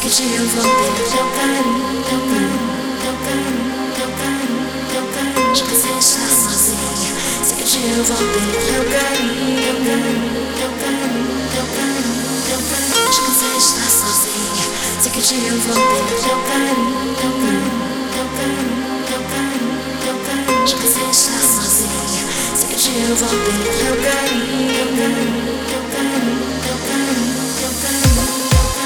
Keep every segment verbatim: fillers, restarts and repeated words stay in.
que te envolver. Teu carinho, teu carinho, teu carinho, teu carinho, teu carinho. Já cansei de estar sozinha, sei que te envolver. Teu carinho, teu carinho, teu carinho, teu carinho, teu carinho. Já cansei de estar sozinha, sei que te envolver. Teu carinho, teu carinho, teu carinho, teu carinho, teu carinho. Já cansei de estar sozinha, sei que te envolver. Teu carinho, teu carinho, teu carinho, teu carinho, teu carinho.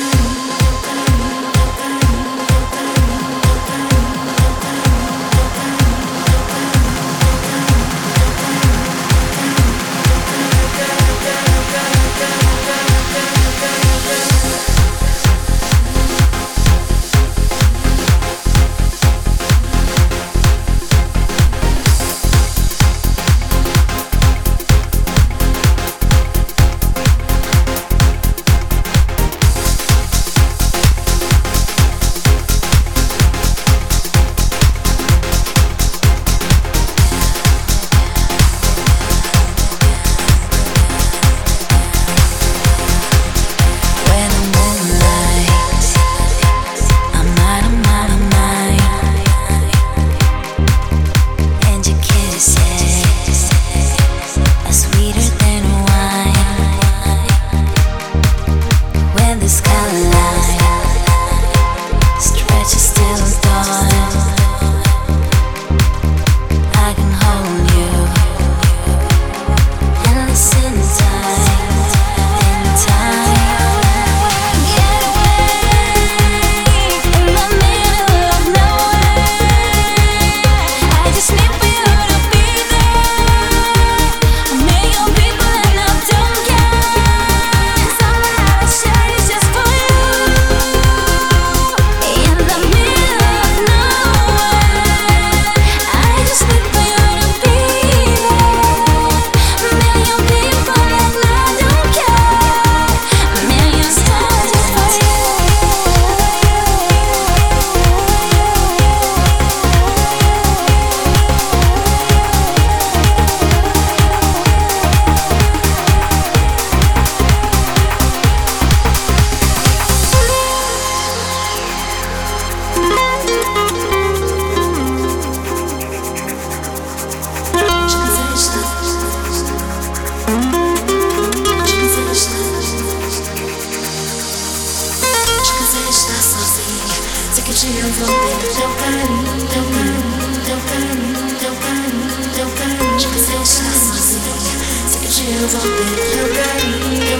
Te envolver, teu carinho, teu carinho, teu carinho, teu carinho, teu carinho. Já cansei de estar sozinha, sei que te envolver, teu carinho.